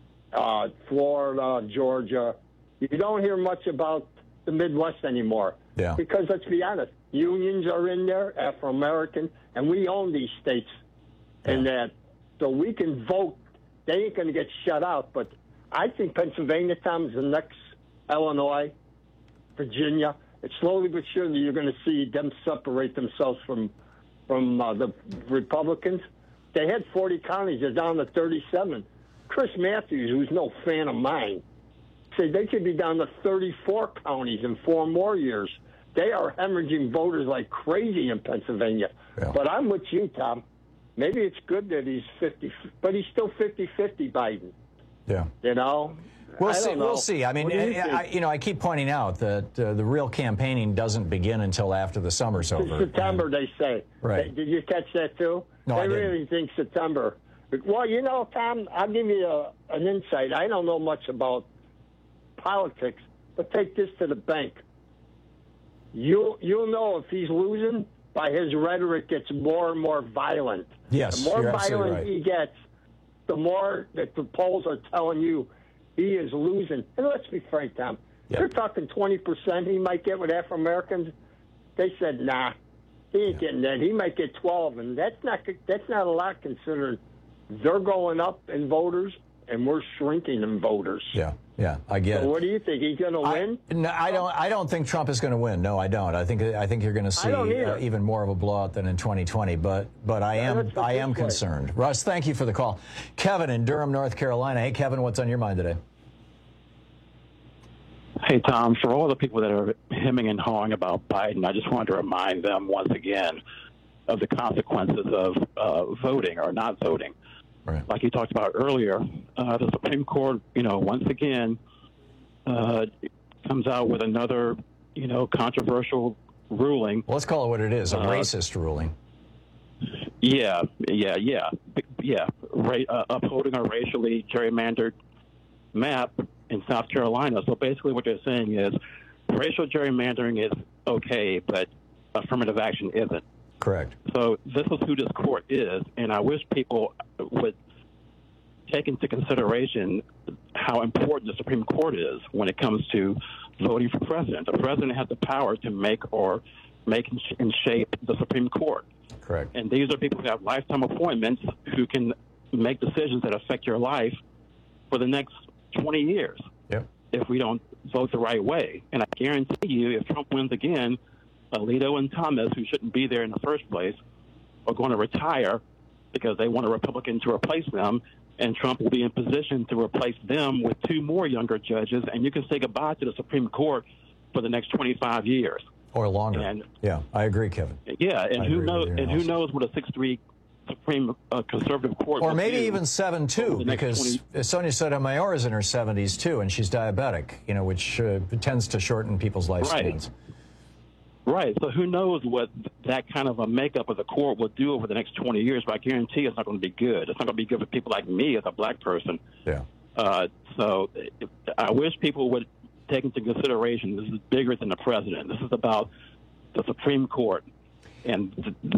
Florida, Georgia. You don't hear much about the Midwest anymore. Yeah. Because let's be honest, unions are in there, Afro-American, and we own these states. And that, so we can vote. They ain't going to get shut out. But I think Pennsylvania, Tom, is the next Illinois, Virginia. It's slowly but surely you're going to see them separate themselves from the Republicans. They had 40 counties. They're down to 37. Chris Matthews, who's no fan of mine, said they could be down to 34 counties in 4 more years. They are hemorrhaging voters like crazy in Pennsylvania. Yeah. But I'm with you, Tom. Maybe it's good that he's 50, but he's still 50-50, Biden. Yeah. You know? We'll see. We'll see. I mean, I keep pointing out that the real campaigning doesn't begin until after the summer's over. September, they say. Right. Did you catch that too? No, I didn't. really think September. Well, you know, Tom, I'll give you an insight. I don't know much about politics, but take this to the bank. You'll know if he's losing by his rhetoric gets more and more violent. Yes, the more you're violent right. he gets, the more that the polls are telling you he is losing. And let's be frank, Tom. Yep. They're talking 20% he might get with Afro-Americans. They said, nah, he ain't getting that. He might get 12, and that's not a lot considering they're going up in voters and we're shrinking in voters. Yeah, I get it. So what do you think? He's going to win? No, I don't think Trump is going to win. No, I don't. I think you're going to see even more of a blowout than in 2020. But I am concerned. Russ, thank you for the call. Kevin in Durham, North Carolina. Hey, Kevin, what's on your mind today? Hey, Tom, for all the people that are hemming and hawing about Biden, I just wanted to remind them once again of the consequences of voting or not voting. Right. Like you talked about earlier, the Supreme Court, once again comes out with another, controversial ruling. Well, let's call it what it is, a racist ruling. Yeah. Upholding a racially gerrymandered map in South Carolina. So basically what they're saying is racial gerrymandering is okay, but affirmative action isn't. Correct. So this is who this court is, and I wish people would take into consideration how important the Supreme Court is when it comes to voting for president. The president has the power to make and shape the Supreme Court. Correct. And these are people who have lifetime appointments who can make decisions that affect your life for the next 20 years. Yep. If we don't vote the right way. And I guarantee you, if Trump wins again, Alito and Thomas, who shouldn't be there in the first place, are going to retire because they want a Republican to replace them, and Trump will be in position to replace them with 2 more younger judges, and you can say goodbye to the Supreme Court for the next 25 years. Or longer. And, yeah, I agree, Kevin. Yeah, and who knows what a 6-3 Supreme Conservative Court or maybe even 7-2, because Sonia Sotomayor is in her 70s, too, and she's diabetic, which tends to shorten people's lifespans. Right. So who knows what that kind of a makeup of the court will do over the next 20 years, but I guarantee it's not going to be good. It's not going to be good for people like me as a black person. Yeah. So I wish people would take into consideration this is bigger than the president. This is about the Supreme Court and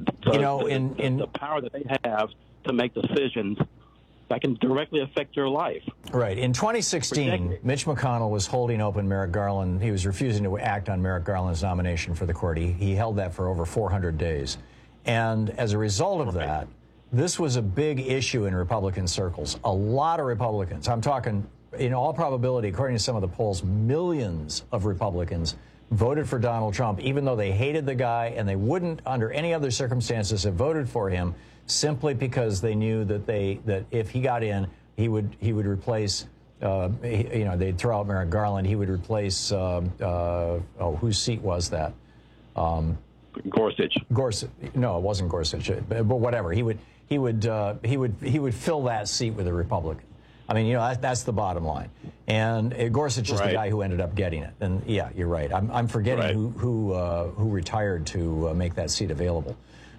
the power that they have to make decisions that can directly affect your life. Right. In 2016, Mitch McConnell was holding open Merrick Garland. He was refusing to act on Merrick Garland's nomination for the court. He held that for over 400 days. And as a result of that, this was a big issue in Republican circles. A lot of Republicans, I'm talking, in all probability, according to some of the polls, millions of Republicans voted for Donald Trump, even though they hated the guy and they wouldn't, under any other circumstances, have voted for him, simply because they knew that if he got in, he would replace, they'd throw out Merrick Garland. He would replace, whose seat was that? Gorsuch. No, it wasn't Gorsuch, but whatever. He would fill that seat with a Republican. I mean, that's the bottom line. And Gorsuch is the guy who ended up getting it. And yeah, you're right. I'm forgetting who retired to make that seat available.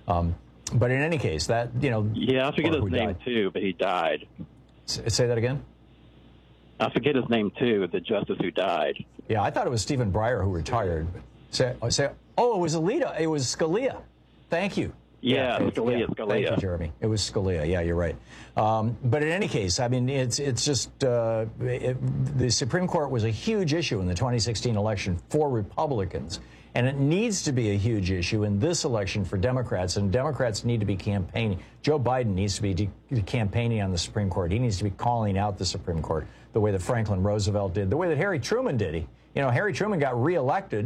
But in any case, that, Yeah, I forget his name too, but he died. Say that again? I forget his name too, the justice who died. Yeah, I thought it was Stephen Breyer who retired. It was Alito. It was Scalia. Thank you. Yeah, Scalia. Thank you, Jeremy. It was Scalia. Yeah, you're right. But in any case, I mean, it's just the Supreme Court was a huge issue in the 2016 election for Republicans. And it needs to be a huge issue in this election for Democrats, and Democrats need to be campaigning. Joe Biden needs to be campaigning on the Supreme Court. He needs to be calling out the Supreme Court the way that Franklin Roosevelt did, the way that Harry Truman did. Harry Truman got reelected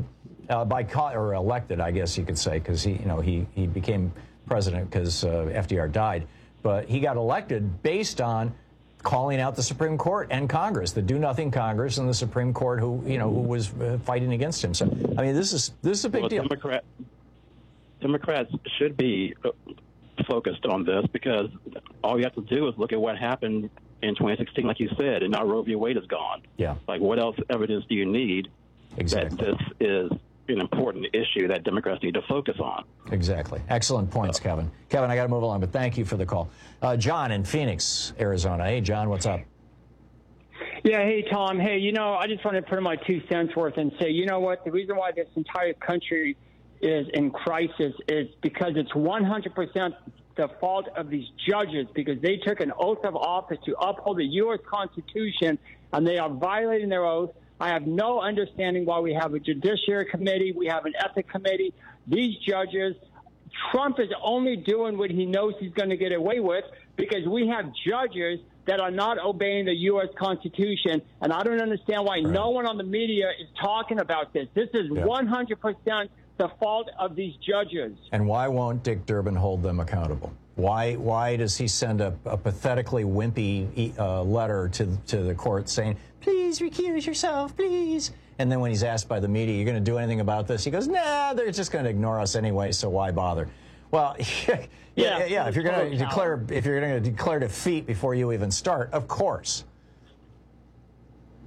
elected, I guess you could say, because he became president because FDR died. But he got elected based on calling out the Supreme Court and Congress, the do-nothing Congress and the Supreme Court who was fighting against him. So, I mean, this is a big deal. Democrats should be focused on this, because all you have to do is look at what happened in 2016, like you said, and now Roe v. Wade is gone. Yeah. Like, what else evidence do you need that this is an important issue that Democrats need to focus on? Exactly. Excellent points, Kevin. Kevin, I got to move along, but thank you for the call. John in Phoenix, Arizona. Hey, John, what's up? Yeah, hey, Tom. Hey, I just want to put in my 2 cents worth and say, you know what? The reason why this entire country is in crisis is because it's 100% the fault of these judges, because they took an oath of office to uphold the U.S. Constitution, and they are violating their oath. I have no understanding why we have a judiciary committee. We have an ethics committee. These judges, Trump is only doing what he knows he's going to get away with, because we have judges that are not obeying the U.S. Constitution. And I don't understand why no one on the media is talking about this. This is 100% the fault of these judges. And why won't Dick Durbin hold them accountable? Why does he send a pathetically wimpy letter to the court saying, please recuse yourself, please? And then when he's asked by the media, you're going to do anything about this? He goes, nah, they're just going to ignore us anyway, so why bother? Well, yeah. If you're going to declare defeat before you even start, of course.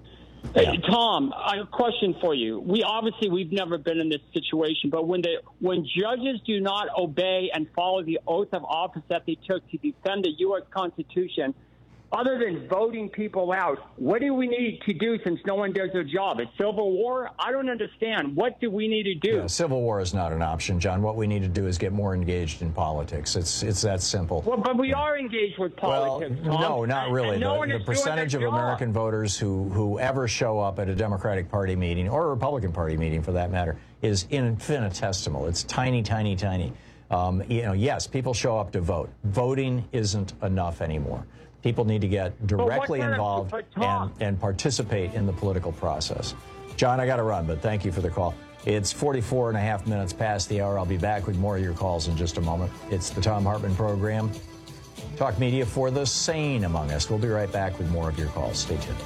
Hey, Tom, I have a question for you. We've never been in this situation, but when judges do not obey and follow the oath of office that they took to defend the U.S. Constitution, other than voting people out, what do we need to do since no one does their job? It's civil war? I don't understand. What do we need to do? Yeah, civil war is not an option, John. What we need to do is get more engaged in politics. It's that simple. Well, but we are engaged with politics, Well, Tom. no, not really. The percentage of American voters who ever show up at a Democratic Party meeting, or a Republican Party meeting for that matter, is infinitesimal. It's tiny, tiny, tiny. Yes, people show up to vote. Voting isn't enough anymore. People need to get directly involved and participate in the political process. John, I got to run, but thank you for the call. It's 44 and a half minutes past the hour. I'll be back with more of your calls in just a moment. It's the Thom Hartmann Program. Talk media for the sane among us. We'll be right back with more of your calls. Stay tuned.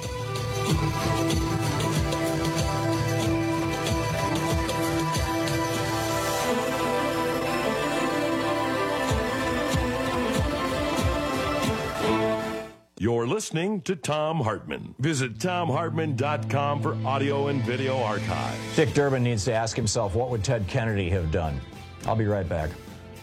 You're listening to Thom Hartmann. Visit ThomHartmann.com for audio and video archives. Dick Durbin needs to ask himself, what would Ted Kennedy have done? I'll be right back.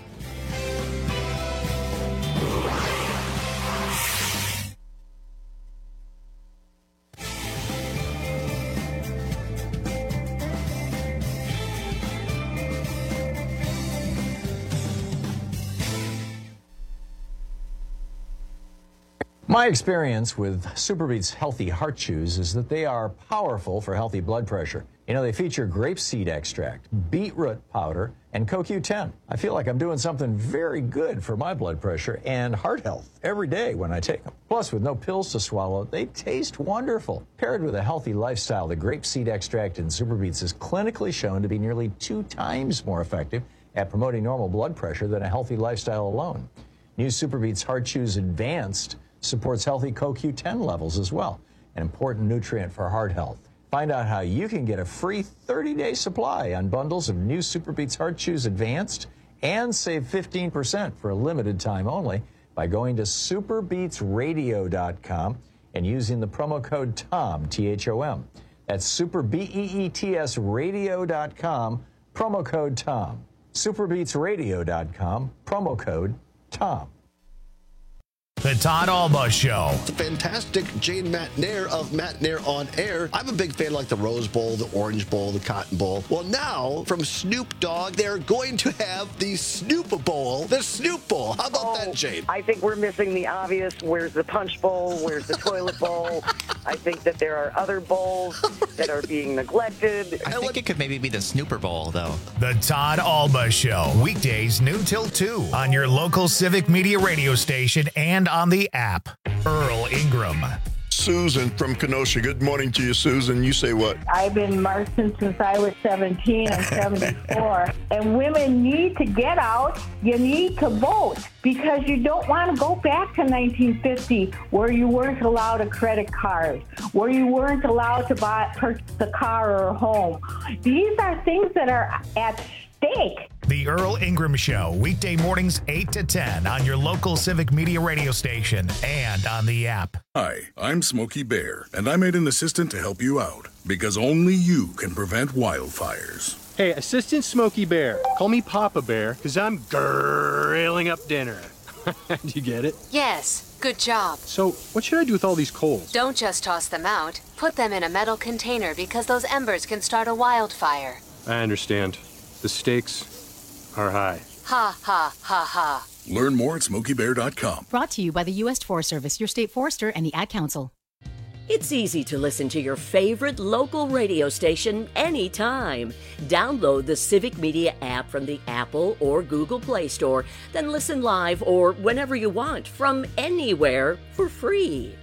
My experience with SuperBeets Healthy Heart Chews is that they are powerful for healthy blood pressure. You know, they feature grapeseed extract, beetroot powder, and CoQ10. I feel like I'm doing something very good for my blood pressure and heart health every day when I take them. Plus, with no pills to swallow, they taste wonderful. Paired with a healthy lifestyle, the grapeseed extract in SuperBeets is clinically shown to be nearly 2 times more effective at promoting normal blood pressure than a healthy lifestyle alone. New SuperBeets Heart Chews Advanced supports healthy CoQ10 levels as well, an important nutrient for heart health. Find out how you can get a free 30-day supply on bundles of new SuperBeets Heart Chews Advanced and save 15% for a limited time only by going to superbeetsradio.com and using the promo code TOM, T-H-O-M. That's superbeetsradio.com, promo code TOM. superbeetsradio.com, promo code TOM. The Todd Alba Show. It's a fantastic Jane McNair of McNair on Air. I'm a big fan like the Rose Bowl, the Orange Bowl, the Cotton Bowl. Well, now from Snoop Dogg, they're going to have the Snoop Bowl, the Snoop Bowl. How about that, Jane? I think we're missing the obvious. Where's the Punch Bowl? Where's the Toilet Bowl? I think that there are other bowls that are being neglected. I think it could maybe be the Snooper Bowl, though. The Todd Alba Show. Weekdays noon till 2 on your local Civic Media radio station and on the app. Earl Ingram. Susan from Kenosha. Good morning to you, Susan. You say what? I've been marching since I was 17 and 74. And women need to get out. You need to vote because you don't want to go back to 1950 where you weren't allowed a credit card, where you weren't allowed to purchase a car or a home. These are things that are at stake. The Earl Ingram Show, weekday mornings 8 to 10 on your local Civic Media radio station and on the app. Hi, I'm Smokey Bear, and I made an assistant to help you out because only you can prevent wildfires. Hey, Assistant Smokey Bear, call me Papa Bear because I'm grilling up dinner. Do you get it? Yes, good job. So, what should I do with all these coals? Don't just toss them out. Put them in a metal container because those embers can start a wildfire. I understand. The stakes are high. Ha, ha, ha, ha. Learn more at SmokeyBear.com. Brought to you by the U.S. Forest Service, your state forester, and the Ad Council. It's easy to listen to your favorite local radio station anytime. Download the Civic Media app from the Apple or Google Play Store, then listen live or whenever you want from anywhere for free.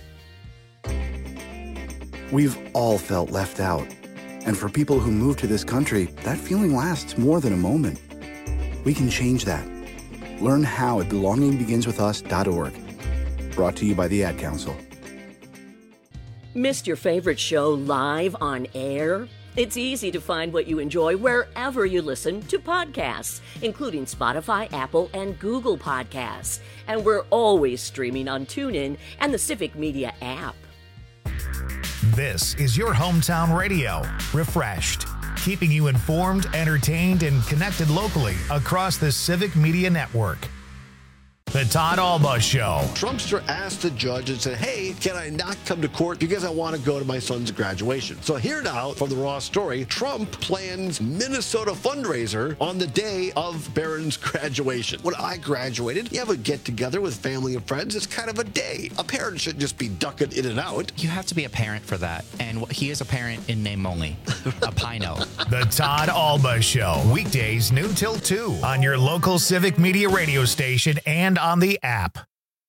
We've all felt left out. And for people who move to this country, that feeling lasts more than a moment. We can change that. Learn how at belongingbeginswithus.org. Brought to you by the Ad Council. Missed your favorite show live on air? It's easy to find what you enjoy wherever you listen to podcasts, including Spotify, Apple, and Google Podcasts. And we're always streaming on TuneIn and the Civic Media app. This is your hometown radio, refreshed, keeping you informed, entertained, and connected locally across the Civic Media Network. The Todd Alba Show. Trumpster asked the judge and said, hey, can I not come to court because I want to go to my son's graduation? So here now from the Raw story, Trump plans Minnesota fundraiser on the day of Barron's graduation. When I graduated, you have a get-together with family and friends. It's kind of a day. A parent shouldn't just be ducking in and out. You have to be a parent for that. And he is a parent in name only. A Pino. The Todd Alba Show. Weekdays noon till 2 on your local Civic Media radio station and on the app.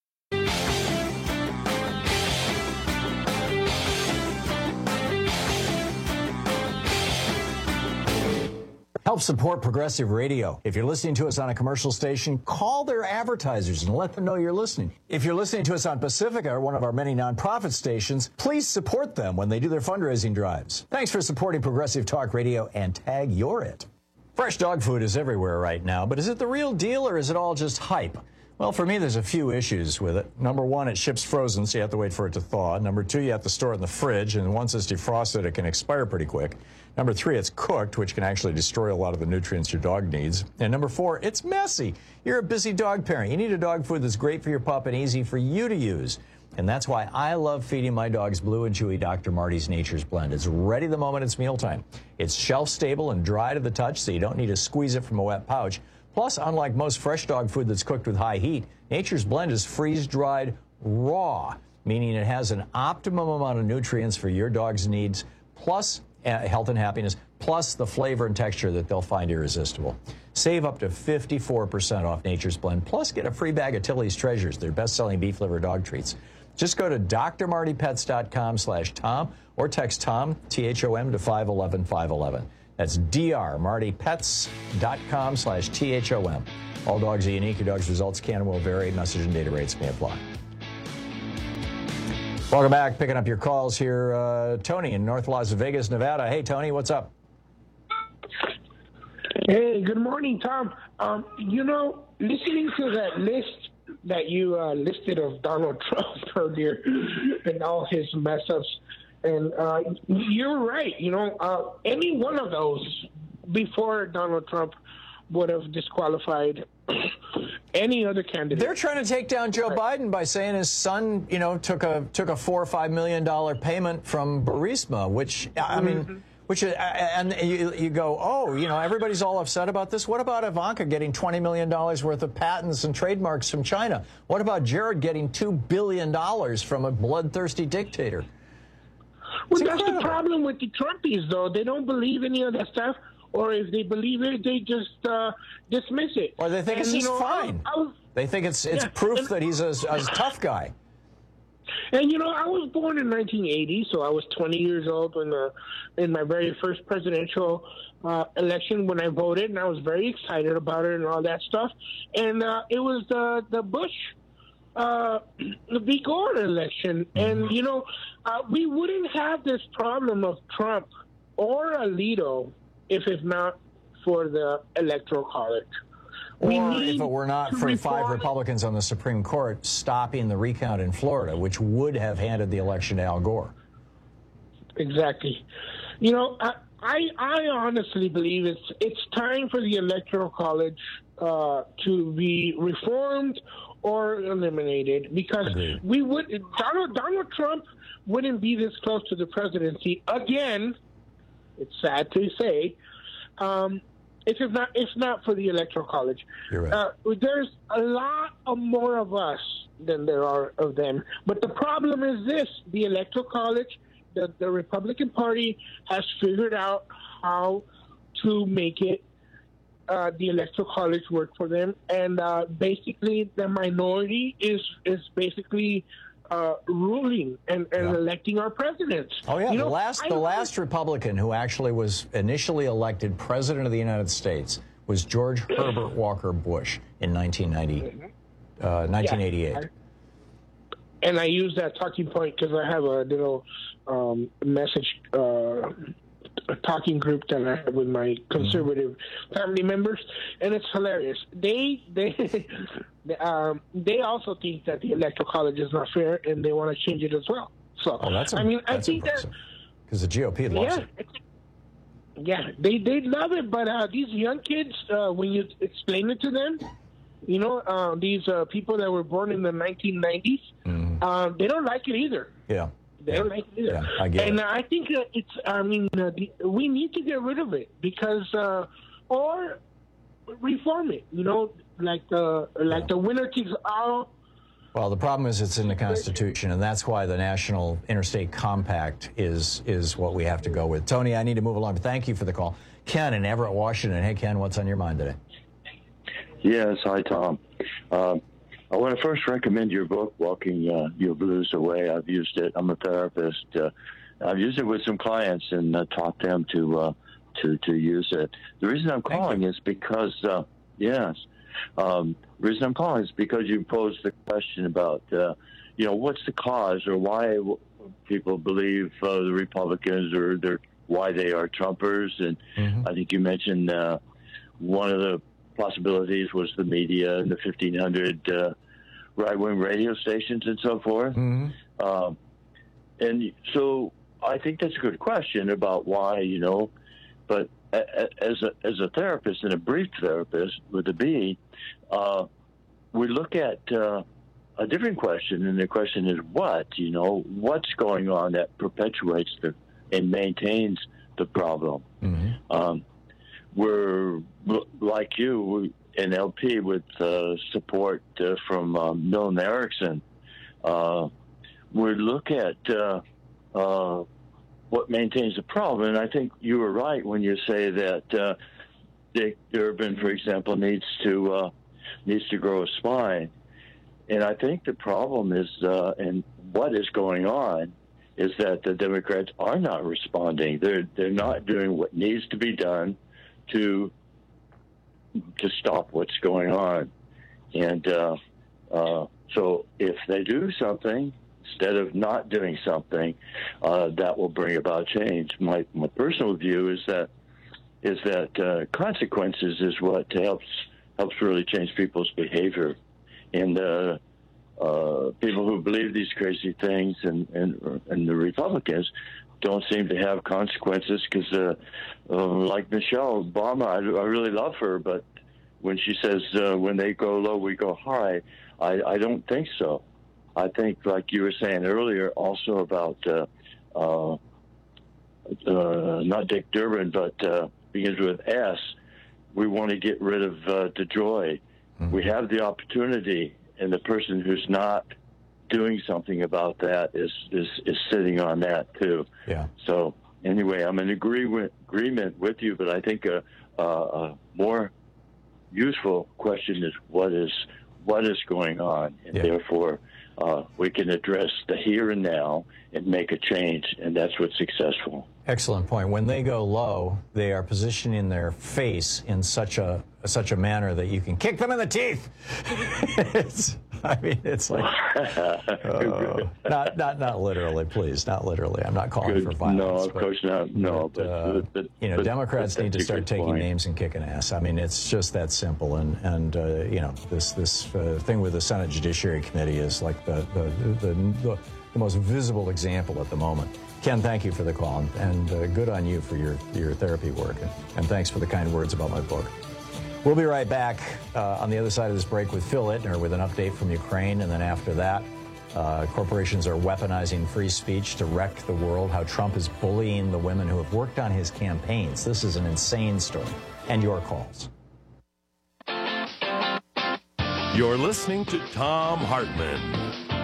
Help support Progressive Radio. If you're listening to us on a commercial station, call their advertisers and let them know you're listening. If you're listening to us on Pacifica, or one of our many nonprofit stations, please support them when they do their fundraising drives. Thanks for supporting Progressive Talk Radio and tag you're it. Fresh dog food is everywhere right now, but is it the real deal or is it all just hype? Well, for me, there's a few issues with it. Number one, it ships frozen, so you have to wait for it to thaw. Number two, you have to store it in the fridge, and once it's defrosted, it can expire pretty quick. Number three, it's cooked, which can actually destroy a lot of the nutrients your dog needs. And number four, it's messy. You're a busy dog parent. You need a dog food that's great for your pup and easy for you to use. And that's why I love feeding my dogs Blue and Chewy Dr. Marty's Nature's Blend. It's ready the moment it's mealtime. It's shelf-stable and dry to the touch, so you don't need to squeeze it from a wet pouch. Plus, unlike most fresh dog food that's cooked with high heat, Nature's Blend is freeze-dried raw, meaning it has an optimum amount of nutrients for your dog's needs, plus health and happiness, plus the flavor and texture that they'll find irresistible. Save up to 54% off Nature's Blend, plus get a free bag of Tilly's Treasures, their best-selling beef liver dog treats. Just go to drmartypets.com/Tom or text Tom, T-H-O-M, to 511-511. That's drmartypets.com/THOM. All dogs are unique. Your dog's results can and will vary. Message and data rates may apply. Welcome back. Picking up your calls here. Tony in North Las Vegas, Nevada. Hey, Tony, what's up? Hey, good morning, Tom. Listening to that list that you listed of Donald Trump earlier and all his mess-ups, and you're right. Any one of those before Donald Trump would have disqualified any other candidate. They're trying to take down Joe Biden by saying his son, took a $4 or $5 million payment from Burisma, which I mean, and you go, everybody's all upset about this. What about Ivanka getting $20 million worth of patents and trademarks from China? What about Jared getting $2 billion from a bloodthirsty dictator? Well, that's the problem with the Trumpies, though. They don't believe any of that stuff, or if they believe it, they just dismiss it. Or they think it's just fine. They think it's proof that he's a tough guy. And, I was born in 1980, so I was 20 years old in my very first presidential election when I voted, and I was very excited about it and all that stuff. And it was the Bush v. Gore election. And, we wouldn't have this problem of Trump or Alito if it's not for the Electoral College. Or if it were not for 5 Republicans on the Supreme Court stopping the recount in Florida, which would have handed the election to Al Gore. Exactly. I honestly believe it's time for the Electoral College to be reformed or eliminated, because Donald Trump wouldn't be this close to the presidency again. It's sad to say. If not for the Electoral College. You're right. There's a lot more of us than there are of them. But the problem is this: the Electoral College, the Republican Party has figured out how to make it the Electoral College work for them, and basically the minority is basically ruling and electing our presidents. Oh yeah, the last Republican who actually was initially elected president of the United States was George Herbert Walker Bush in 1988. And I use that talking point because I have a little message talking group that I have with my conservative family members, and it's hilarious. They also think that the Electoral College is not fair, and they want to change it as well. So, that's I think impressive. Because the GOP loves it. Yeah, they love it, but these young kids, when you explain it to them, these people that were born in the 1990s, they don't like it either. Yeah. They don't like it either. Yeah, I get and it. I think we need to get rid of it because, or reform it, like the winner takes all. Well, the problem is it's in the Constitution, and that's why the National Interstate Compact is what we have to go with. Tony, I need to move along, but thank you for the call. Ken in Everett, Washington. Hey, Ken, what's on your mind today? Yes, hi, Tom. I want to first recommend your book, Walking Your Blues Away. I've used it. I'm a therapist. I've used it with some clients and taught them to use it. The reason I'm calling is because, the reason I'm calling is because you posed the question about, what's the cause or why people believe the Republicans or why they are Trumpers. And I think you mentioned one of the possibilities was the media and the 1,500 right-wing radio stations and so forth. And so I think that's a good question about why, but as a therapist and a brief therapist with a B, we look at a different question, and the question is what's going on that perpetuates and maintains the problem. We're like you in LP with support from Milton Erickson. We look at what maintains the problem, and I think you were right when you say that Dick Durbin, for example, needs to grow a spine. And I think the problem is, and what is going on, is that the Democrats are not responding. They're not doing what needs to be done to stop what's going on. And so if they do something instead of not doing something, that will bring about change. My personal view is that consequences is what helps really change people's behavior. And people who believe these crazy things and the Republicans don't seem to have consequences because, like Michelle Obama, I really love her, but when she says when they go low, we go high, I don't think so. I think, like you were saying earlier, also about not Dick Durbin, but begins with S. We want to get rid of DeJoy. We have the opportunity, and the person who's not doing something about that is sitting on that too. Yeah. So anyway, I'm in agreement with you, but I think a more useful question is what is going on, and therefore we can address the here and now and make a change, and that's what's successful. Excellent point. When they go low, they are positioning their face in such a manner that you can kick them in the teeth. It's like not literally, please, not literally. I'm not calling for violence. No, of course not. No, but Democrats need to start taking names and kicking ass. I mean, it's just that simple. And this thing with the Senate Judiciary Committee is like the most visible example at the moment. Ken, thank you for the call, and good on you for your therapy work, and thanks for the kind words about my book. We'll be right back on the other side of this break with Phil Ittner with an update from Ukraine, and then after that, corporations are weaponizing free speech to wreck the world, how Trump is bullying the women who have worked on his campaigns. This is an insane story. And your calls. You're listening to Thom Hartmann.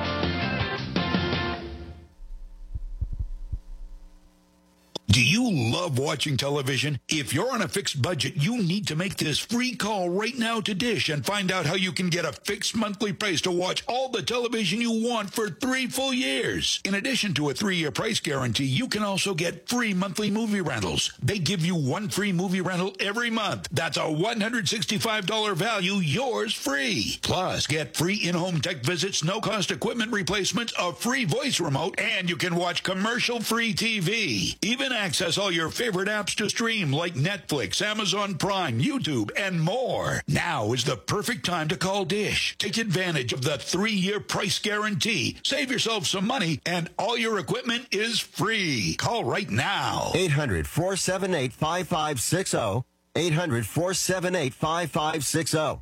Do you love watching television? If you're on a fixed budget, you need to make this free call right now to Dish and find out how you can get a fixed monthly price to watch all the television you want for 3 full years. In addition to a 3-year price guarantee, you can also get free monthly movie rentals. They give you 1 free movie rental every month. That's a $165 value, yours free. Plus, get free in-home tech visits, no-cost equipment replacements, a free voice remote, and you can watch commercial-free TV. Even access all your favorite apps to stream like Netflix, Amazon Prime, YouTube, and more. Now is the perfect time to call Dish. Take advantage of the 3-year price guarantee. Save yourself some money, and all your equipment is free. Call right now. 800-478-5560. 800-478-5560.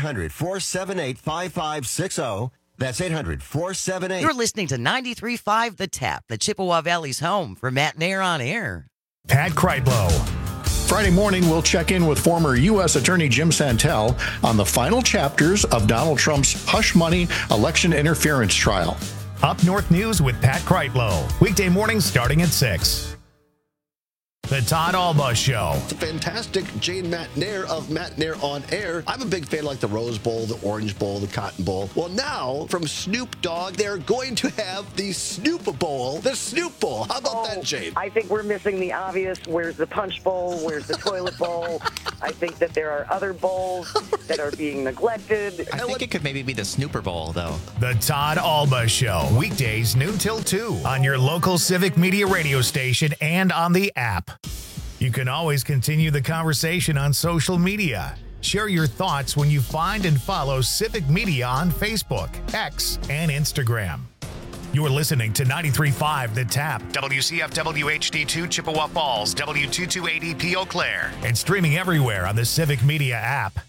800-478-5560. That's 800-478. You're listening to 93.5 The Tap, the Chippewa Valley's home for Matt Nair on Air. Pat Kreitlow. Friday morning, we'll check in with former U.S. Attorney Jim Santel on the final chapters of Donald Trump's hush money election interference trial. Up North News with Pat Kreitlow. Weekday mornings starting at 6. The Todd Alba Show. The fantastic Jane McNair of Matt Nair on Air. I'm a big fan like the Rose Bowl, the Orange Bowl, the Cotton Bowl. Well, now from Snoop Dogg, they're going to have the Snoop Bowl. The Snoop Bowl. How about that, Jane? I think we're missing the obvious. Where's the Punch Bowl? Where's the Toilet Bowl? I think that there are other bowls that are being neglected. I think it could maybe be the Snooper Bowl, though. The Todd Alba Show. Weekdays noon till 2 on your local Civic Media radio station and on the app. You can always continue the conversation on social media. Share your thoughts when you find and follow Civic Media on Facebook, X, and Instagram. You're listening to 93.5 The Tap, WCFW HD2 Chippewa Falls, W228EP Eau Claire, and streaming everywhere on the Civic Media app.